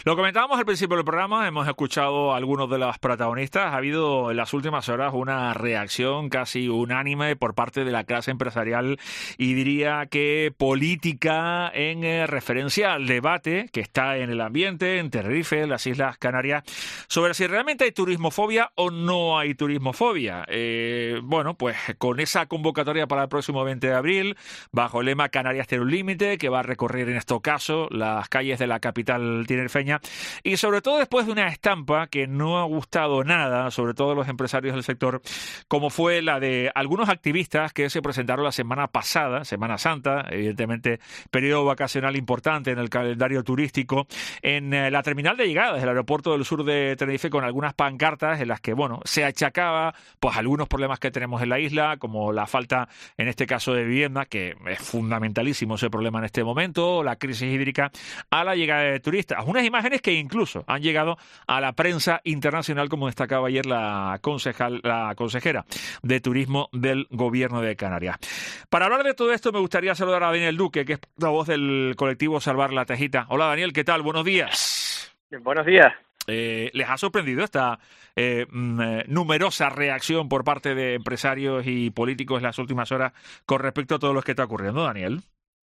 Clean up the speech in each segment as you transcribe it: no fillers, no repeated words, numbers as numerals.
Lo comentábamos al principio del programa, hemos escuchado a algunos de los protagonistas. Ha habido en las últimas horas una reacción casi unánime por parte de la clase empresarial y diría que política en referencia al debate que está en el ambiente, en Tenerife, en las Islas Canarias, sobre si realmente hay turismofobia o no hay turismofobia. Bueno, pues con esa convocatoria para el próximo 20 de abril, bajo el lema Canarias tiene un límite, que va a recorrer en este caso las calles de la capital tinerfeña, y sobre todo después de una estampa que no ha gustado nada, sobre todo a los empresarios del sector, como fue la de algunos activistas que se presentaron la semana pasada, Semana Santa, evidentemente periodo vacacional importante en el calendario turístico, en la terminal de llegadas del aeropuerto del sur de Tenerife, con algunas pancartas en las que, bueno, se achacaba pues algunos problemas que tenemos en la isla, como la falta, en este caso, de vivienda, que es fundamentalísimo ese problema en este momento, la crisis hídrica, a la llegada de turistas. Unas imágenes que incluso han llegado a la prensa internacional, como destacaba ayer la consejera de Turismo del Gobierno de Canarias. Para hablar de todo esto, me gustaría saludar a Daniel Duque, que es la voz del colectivo Salvar la Tejita. Hola, Daniel, ¿qué tal? Buenos días. Buenos días. ¿Les ha sorprendido esta numerosa reacción por parte de empresarios y políticos en las últimas horas con respecto a todo lo que está ocurriendo, Daniel?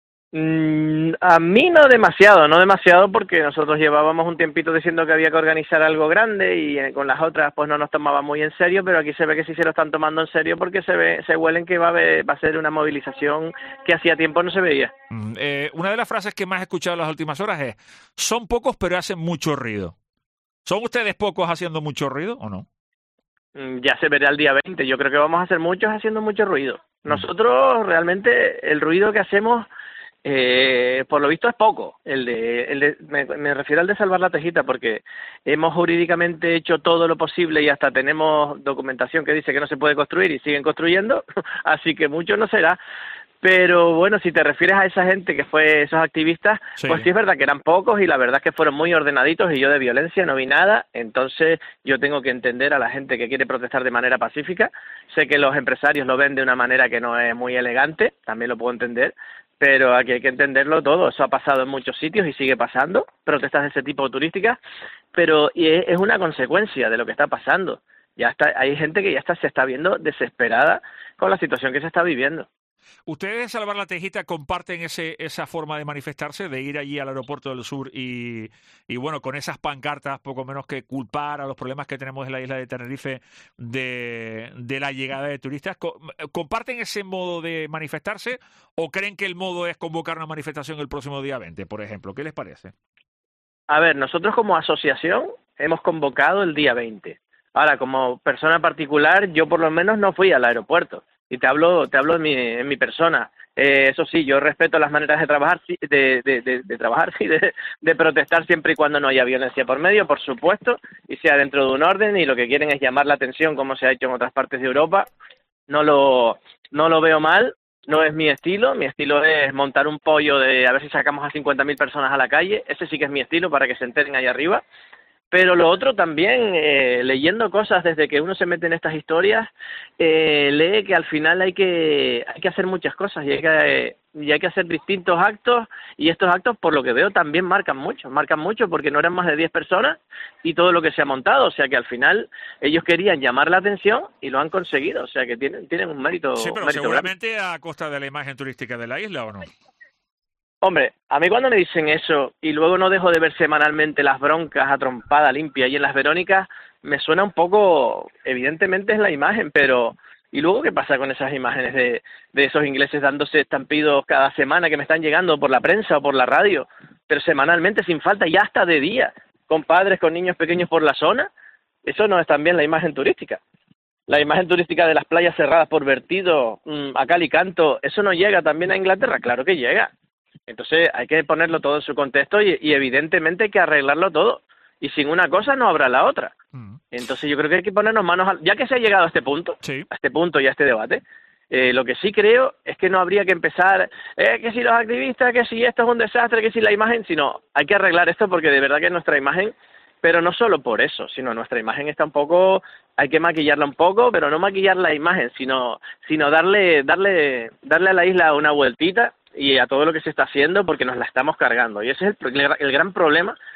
A mí no demasiado porque nosotros llevábamos un tiempito diciendo que había que organizar algo grande y con las otras pues no nos tomaba muy en serio, pero aquí se ve que sí se lo están tomando en serio porque se huelen que va a ser una movilización que hacía tiempo no se veía. Una de las frases que más he escuchado en las últimas horas es: son pocos pero hacen mucho ruido. ¿Son ustedes pocos haciendo mucho ruido o no? Ya se verá el día 20. Yo creo que vamos a ser muchos haciendo mucho ruido. Nosotros realmente el ruido que hacemos por lo visto es poco. Me refiero al de Salvar la Tejita porque hemos jurídicamente hecho todo lo posible y hasta tenemos documentación que dice que no se puede construir y siguen construyendo, así que mucho no será. Pero bueno, si te refieres a esa gente que fue esos activistas, Sí. pues sí es verdad que eran pocos y la verdad es que fueron muy ordenaditos y yo de violencia no vi nada, entonces yo tengo que entender a la gente que quiere protestar de manera pacífica. Sé que los empresarios lo ven de una manera que no es muy elegante, también lo puedo entender, pero aquí hay que entenderlo todo. Eso ha pasado en muchos sitios y sigue pasando, protestas de ese tipo turísticas, pero es una consecuencia de lo que está pasando. Ya está, hay gente que se está viendo desesperada con la situación que se está viviendo. ¿Ustedes de Salvar la Tejita comparten esa forma de manifestarse, de ir allí al aeropuerto del sur y bueno, con esas pancartas, poco menos que culpar a los problemas que tenemos en la isla de Tenerife de la llegada de turistas? ¿Comparten ese modo de manifestarse o creen que el modo es convocar una manifestación el próximo día 20, por ejemplo? ¿Qué les parece? A ver, nosotros como asociación hemos convocado el día 20. Ahora, como persona particular, yo por lo menos no fui al aeropuerto. Y te hablo en mi persona. Eso sí, yo respeto las maneras de trabajar, sí, de trabajar, sí, de protestar siempre y cuando no haya violencia por medio, por supuesto, y sea dentro de un orden, y lo que quieren es llamar la atención, como se ha hecho en otras partes de Europa. No lo veo mal, no es mi estilo es montar un pollo de a ver si sacamos a 50.000 personas a la calle, ese sí que es mi estilo para que se enteren ahí arriba. Pero lo otro también, leyendo cosas desde que uno se mete en estas historias, lee que al final hay que hacer muchas cosas y hay que hacer distintos actos, y estos actos, por lo que veo, también marcan mucho porque no eran más de 10 personas y todo lo que se ha montado, o sea que al final ellos querían llamar la atención y lo han conseguido, o sea que tienen un mérito. Sí, pero seguramente grande, a costa de la imagen turística de la isla, ¿o no? Hombre, a mí cuando me dicen eso y luego no dejo de ver semanalmente las broncas a trompada limpia y en las Verónicas, me suena un poco, evidentemente es la imagen, pero ¿y luego qué pasa con esas imágenes de esos ingleses dándose estampidos cada semana que me están llegando por la prensa o por la radio, pero semanalmente sin falta y hasta de día, con padres, con niños pequeños por la zona? Eso no es también la imagen turística. La imagen turística de las playas cerradas por vertido, a cal y canto, ¿eso no llega también a Inglaterra? Claro que llega. Entonces hay que ponerlo todo en su contexto y evidentemente hay que arreglarlo todo. Y sin una cosa no habrá la otra. Entonces yo creo que hay que ponernos ya que se ha llegado a este punto, sí, y a este debate, lo que sí creo es que no habría que empezar, que si los activistas, que si esto es un desastre, que si la imagen, sino hay que arreglar esto porque de verdad que nuestra imagen, pero no solo por eso, sino nuestra imagen está un poco, hay que maquillarla un poco, pero no maquillar la imagen, sino darle a la isla una vueltita y a todo lo que se está haciendo porque nos la estamos cargando. Y ese es el gran problema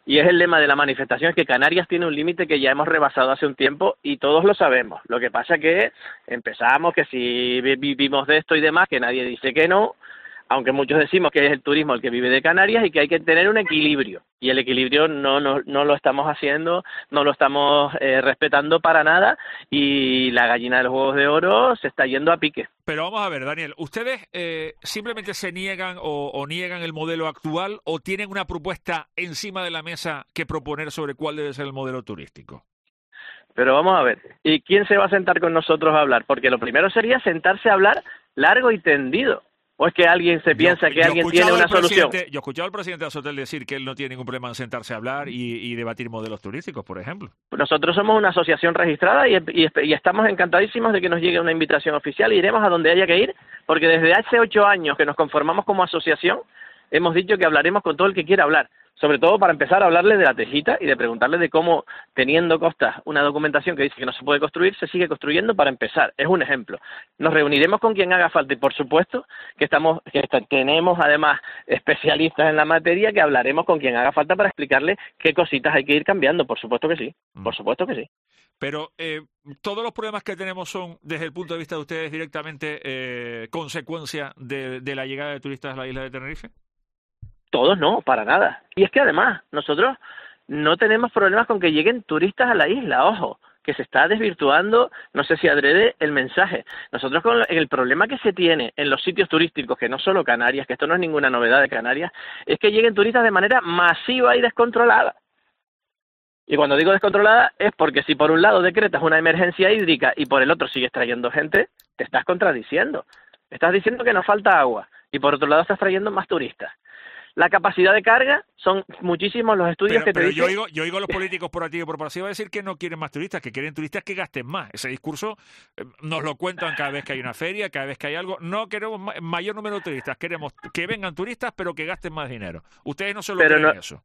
Y es el lema de la manifestación, es que Canarias tiene un límite que ya hemos rebasado hace un tiempo y todos lo sabemos. Lo que pasa que empezamos que si vivimos de esto y demás, que nadie dice que no, aunque muchos decimos que es el turismo el que vive de Canarias y que hay que tener un equilibrio. Y el equilibrio no lo estamos haciendo, no lo estamos respetando para nada y la gallina de los huevos de oro se está yendo a pique. Pero vamos a ver, Daniel, ¿ustedes simplemente se niegan o niegan el modelo actual o tienen una propuesta encima de la mesa que proponer sobre cuál debe ser el modelo turístico? Pero vamos a ver, ¿y quién se va a sentar con nosotros a hablar? Porque lo primero sería sentarse a hablar largo y tendido. ¿O es que alguien se piensa que alguien tiene una solución? Yo he escuchado al presidente de Azotel decir que él no tiene ningún problema en sentarse a hablar y debatir modelos turísticos, por ejemplo. Nosotros somos una asociación registrada y estamos encantadísimos de que nos llegue una invitación oficial y iremos a donde haya que ir, porque desde hace 8 años que nos conformamos como asociación, hemos dicho que hablaremos con todo el que quiera hablar. Sobre todo para empezar a hablarle de la Tejita y de preguntarle de cómo, teniendo costas, una documentación que dice que no se puede construir, se sigue construyendo para empezar. Es un ejemplo. Nos reuniremos con quien haga falta y, por supuesto, tenemos además especialistas en la materia que hablaremos con quien haga falta para explicarle qué cositas hay que ir cambiando. Por supuesto que sí. Por supuesto que sí. Pero todos los problemas que tenemos son, desde el punto de vista de ustedes, directamente consecuencia de la llegada de turistas a la isla de Tenerife. Todos no, para nada. Y es que además nosotros no tenemos problemas con que lleguen turistas a la isla, ojo, que se está desvirtuando, no sé si adrede, el mensaje. Nosotros con el problema que se tiene en los sitios turísticos, que no solo Canarias, que esto no es ninguna novedad de Canarias, es que lleguen turistas de manera masiva y descontrolada. Y cuando digo descontrolada es porque si por un lado decretas una emergencia hídrica y por el otro sigues trayendo gente, te estás contradiciendo. Estás diciendo que nos falta agua y por otro lado estás trayendo más turistas. La capacidad de carga son muchísimos los estudios que te dicen... Yo oigo a los políticos por activa y por pasiva decir que no quieren más turistas, que quieren turistas que gasten más. Ese discurso nos lo cuentan cada vez que hay una feria, cada vez que hay algo. No queremos mayor número de turistas, queremos que vengan turistas pero que gasten más dinero. Ustedes no se lo creen eso.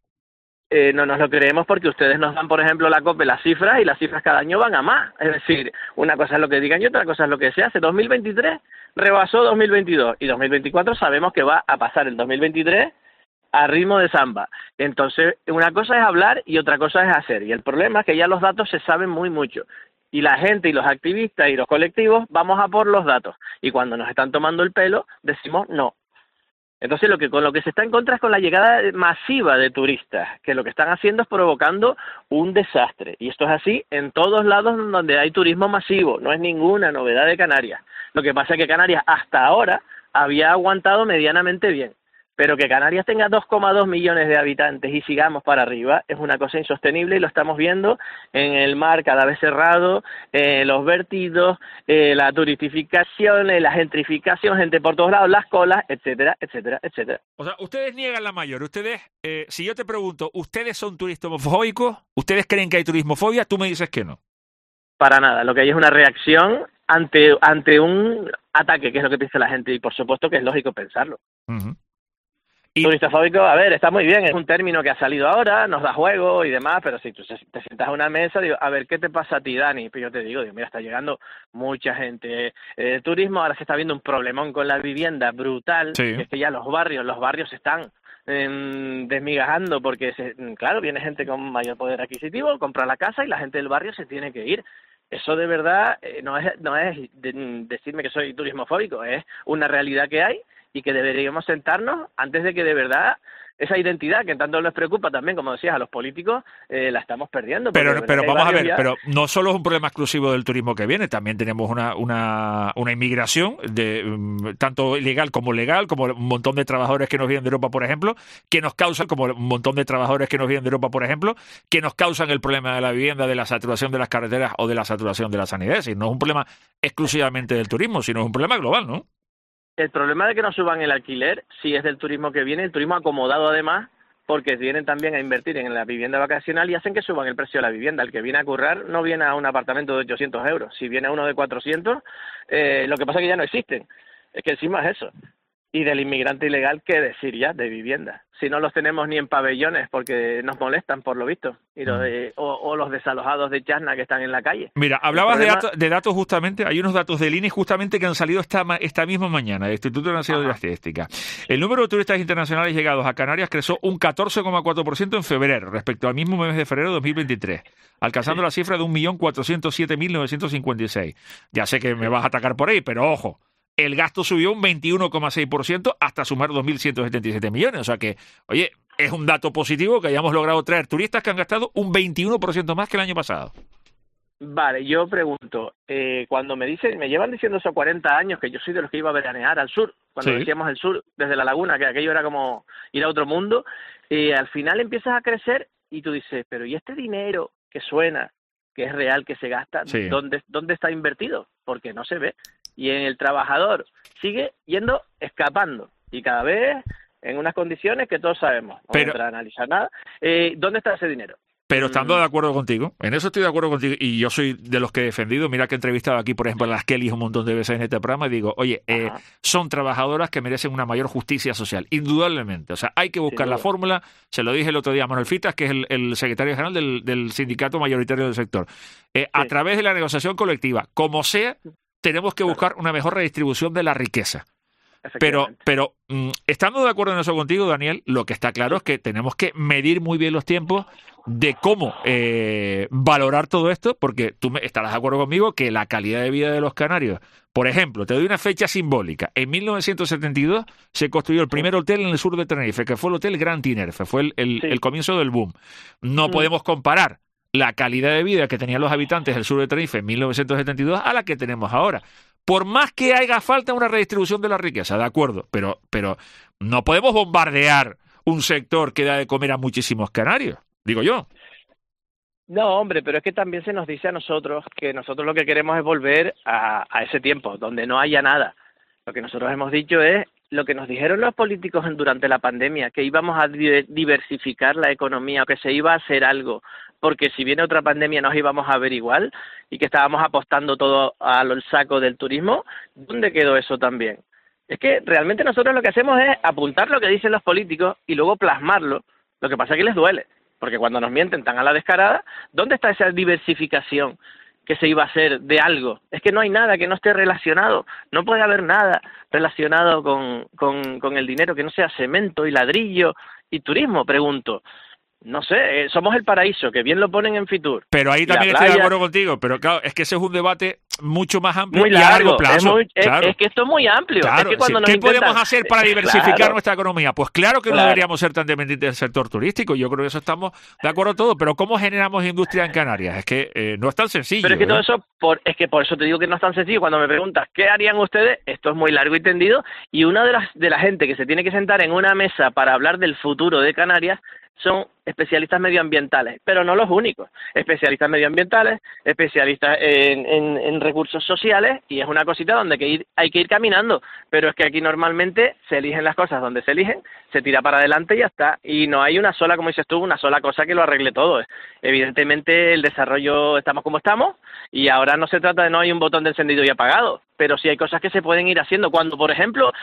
No nos lo creemos porque ustedes nos dan, por ejemplo, la COPE, las cifras, y las cifras cada año van a más. Es decir, una cosa es lo que digan y otra cosa es lo que se hace. 2023 rebasó 2022 y 2024 sabemos que va a pasar el 2023 a ritmo de samba. Entonces, una cosa es hablar y otra cosa es hacer. Y el problema es que ya los datos se saben muy mucho. Y la gente y los activistas y los colectivos vamos a por los datos. Y cuando nos están tomando el pelo, decimos no. Entonces, con lo que se está en contra es con la llegada masiva de turistas, que lo que están haciendo es provocando un desastre. Y esto es así en todos lados donde hay turismo masivo. No es ninguna novedad de Canarias. Lo que pasa es que Canarias hasta ahora había aguantado medianamente bien. Pero que Canarias tenga 2,2 millones de habitantes y sigamos para arriba es una cosa insostenible y lo estamos viendo en el mar cada vez cerrado, los vertidos, la turistificación, la gentrificación, gente por todos lados, las colas, etcétera, etcétera, etcétera. O sea, ustedes niegan la mayor. Ustedes, si yo te pregunto, ¿ustedes son turismofóbicos? ¿Ustedes creen que hay turismofobia? Tú me dices que no. Para nada, lo que hay es una reacción ante un ataque, que es lo que piensa la gente, y por supuesto que es lógico pensarlo. Uh-huh. Turistafóbico, a ver, está muy bien, es un término que ha salido ahora, nos da juego y demás, pero si tú te sientas a una mesa, digo, a ver, ¿qué te pasa a ti, Dani? Pues yo te digo, mira, está llegando mucha gente. El turismo, ahora se está viendo un problemón con la vivienda brutal, sí. Que es que ya los barrios se están desmigajando porque, claro, viene gente con mayor poder adquisitivo, compra la casa y la gente del barrio se tiene que ir. Eso de verdad no es decirme que soy turismofóbico, es una realidad que hay y que deberíamos sentarnos antes de que de verdad esa identidad que tanto les preocupa también, como decías, a los políticos, la estamos perdiendo. Pero vamos a ver, pero no solo es un problema exclusivo del turismo que viene, también tenemos una inmigración de tanto ilegal, como un montón de trabajadores que nos vienen de Europa, por ejemplo, que nos causan el problema de la vivienda, de la saturación de las carreteras o de la saturación de la sanidad. Es decir, no es un problema exclusivamente del turismo, sino es un problema global, ¿no? El problema de que no suban el alquiler sí es del turismo que viene, el turismo acomodado además, porque vienen también a invertir en la vivienda vacacional y hacen que suban el precio de la vivienda. El que viene a currar no viene a un apartamento de 800 euros, si viene a uno de 400, lo que pasa es que ya no existen. Es que encima es eso. Y del inmigrante ilegal, ¿qué decir ya? De vivienda. Si no los tenemos ni en pabellones porque nos molestan, por lo visto. O los desalojados de Chasna que están en la calle. Mira, hablabas de datos justamente, hay unos datos del INE justamente que han salido esta misma mañana, del Instituto Nacional de Estadística. El número de turistas internacionales llegados a Canarias creció un 14,4% en febrero, respecto al mismo mes de febrero de 2023, alcanzando la cifra de 1.407.956. Ya sé que me vas a atacar por ahí, pero ojo. El gasto subió un 21,6% hasta sumar 2.177 millones. O sea que, oye, es un dato positivo que hayamos logrado traer turistas que han gastado un 21% más que el año pasado. Vale, yo pregunto, cuando me llevan diciendo eso 40 años, que yo soy de los que iba a veranear al sur, cuando decíamos el sur, desde la laguna, que aquello era como ir a otro mundo, al final empiezas a crecer y tú dices, pero ¿y este dinero que suena, que es real, que se gasta, ¿dónde está invertido? Porque no se ve. Y en el trabajador sigue escapando, y cada vez en unas condiciones que todos sabemos, no voy a entrar a analizar nada. ¿Dónde está ese dinero? Pero estando de acuerdo contigo, en eso estoy de acuerdo contigo, y yo soy de los que he defendido, mira que he entrevistado aquí, por ejemplo, a las Kellys un montón de veces en este programa, y digo, oye, son trabajadoras que merecen una mayor justicia social, indudablemente. O sea, hay que buscar la fórmula, se lo dije el otro día a Manuel Fitas, que es el secretario general del sindicato mayoritario del sector. A través de la negociación colectiva, como sea, tenemos que buscar una mejor redistribución de la riqueza. Pero estando de acuerdo en eso contigo, Daniel, lo que está claro es que tenemos que medir muy bien los tiempos de cómo valorar todo esto, porque tú estarás de acuerdo conmigo que la calidad de vida de los canarios, por ejemplo, te doy una fecha simbólica. En 1972 se construyó el primer hotel en el sur de Tenerife, que fue el Hotel Gran Tinerfe, fue el comienzo del boom. No podemos comparar la calidad de vida que tenían los habitantes del sur de Tenerife en 1972 a la que tenemos ahora. Por más que haga falta una redistribución de la riqueza, de acuerdo, pero no podemos bombardear un sector que da de comer a muchísimos canarios, digo yo. No, hombre, pero es que también se nos dice a nosotros que nosotros lo que queremos es volver a ese tiempo, donde no haya nada. Lo que nosotros hemos dicho es lo que nos dijeron los políticos durante la pandemia, que íbamos a diversificar la economía, o que se iba a hacer algo, porque si viene otra pandemia nos íbamos a ver igual, y que estábamos apostando todo al saco del turismo. ¿Dónde quedó eso también? Es que realmente nosotros lo que hacemos es apuntar lo que dicen los políticos y luego plasmarlo. Lo que pasa es que les duele, porque cuando nos mienten tan a la descarada, ¿dónde está esa diversificación que se iba a hacer de algo? Es que no hay nada que no esté relacionado, no puede haber nada relacionado con el dinero que no sea cemento y ladrillo y turismo, pregunto. No sé, somos el paraíso, que bien lo ponen en Fitur. Pero ahí también estoy de acuerdo contigo, pero claro, es que ese es un debate mucho más amplio y a largo plazo. Es que esto es muy amplio. Claro, es que cuando ¿qué podemos hacer para diversificar nuestra economía? Pues claro que no deberíamos ser tan dependientes del sector turístico, yo creo que eso estamos de acuerdo todos, pero ¿cómo generamos industria en Canarias? Es que no es tan sencillo. Pero es que todo eso, por eso te digo que no es tan sencillo. Cuando me preguntas, ¿qué harían ustedes? Esto es muy largo y tendido, y una de la gente que se tiene que sentar en una mesa para hablar del futuro de Canarias son especialistas medioambientales, pero no los únicos. Especialistas medioambientales, especialistas en recursos sociales, y es una cosita donde hay que ir caminando. Pero es que aquí normalmente se eligen las cosas donde se eligen, se tira para adelante y ya está. Y no hay una sola, como dices tú, una sola cosa que lo arregle todo. Evidentemente el desarrollo estamos como estamos, y ahora no se trata de no hay un botón de encendido y apagado, pero sí hay cosas que se pueden ir haciendo. Cuando, por ejemplo,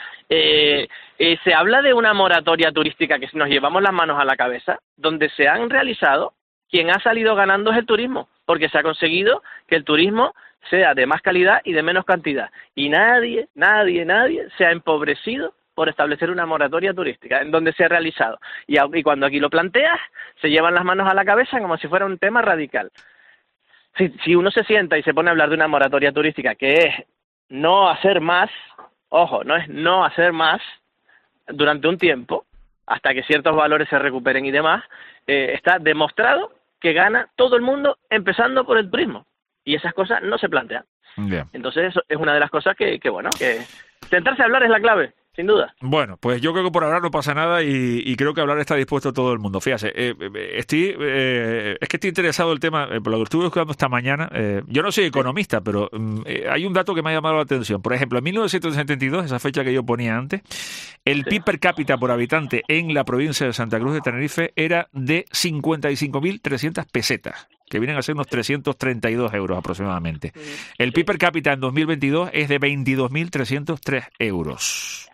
se habla de una moratoria turística, que nos llevamos las manos a la cabeza, donde se han realizado, quien ha salido ganando es el turismo, porque se ha conseguido que el turismo sea de más calidad y de menos cantidad. Y nadie se ha empobrecido por establecer una moratoria turística en donde se ha realizado. Y cuando aquí lo planteas, se llevan las manos a la cabeza como si fuera un tema radical. Si uno se sienta y se pone a hablar de una moratoria turística, que es no hacer más, ojo, no es no hacer más durante un tiempo, hasta que ciertos valores se recuperen y demás, está demostrado que gana todo el mundo, empezando por el turismo. Y esas cosas no se plantean. Bien. Entonces eso es una de las cosas que sentarse a hablar es la clave. Sin duda. Bueno, pues yo creo que por hablar no pasa nada, y creo que hablar está dispuesto todo el mundo. Fíjate, es que estoy interesado en el tema, por lo que estuve buscando esta mañana. Yo no soy economista, pero hay un dato que me ha llamado la atención. Por ejemplo, en 1972, esa fecha que yo ponía antes, el PIB per cápita por habitante en la provincia de Santa Cruz de Tenerife era de 55.300 pesetas, que vienen a ser unos 332 euros aproximadamente. El PIB per cápita en 2022 es de 22.303 euros.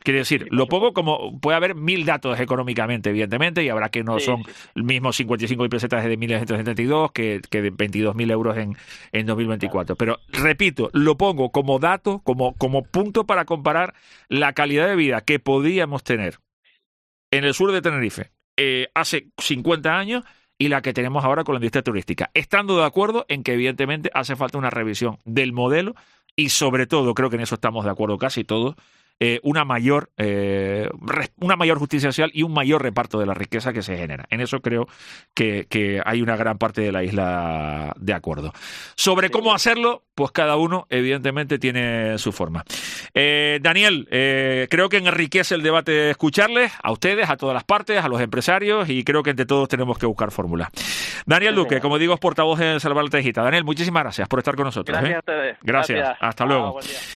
Quiere decir, lo pongo como, puede haber 1000 datos económicamente, evidentemente, y habrá que no son el mismo 55.000 pesetas de 1972 que de 22.000 euros en 2024. Pero, repito, lo pongo como dato, como punto para comparar la calidad de vida que podíamos tener en el sur de Tenerife hace 50 años y la que tenemos ahora con la industria turística. Estando de acuerdo en que, evidentemente, hace falta una revisión del modelo y, sobre todo, creo que en eso estamos de acuerdo casi todos, una mayor justicia social y un mayor reparto de la riqueza que se genera. En eso creo que hay una gran parte de la isla de acuerdo. Sobre cómo hacerlo, pues cada uno evidentemente tiene su forma. Daniel, creo que enriquece el debate escucharles, a ustedes, a todas las partes, a los empresarios, y creo que entre todos tenemos que buscar fórmulas. Daniel Duque, como digo, es portavoz de Salvar la Tejita. Daniel, muchísimas gracias por estar con nosotros. Gracias a ustedes. Gracias. Hasta luego. Buen día.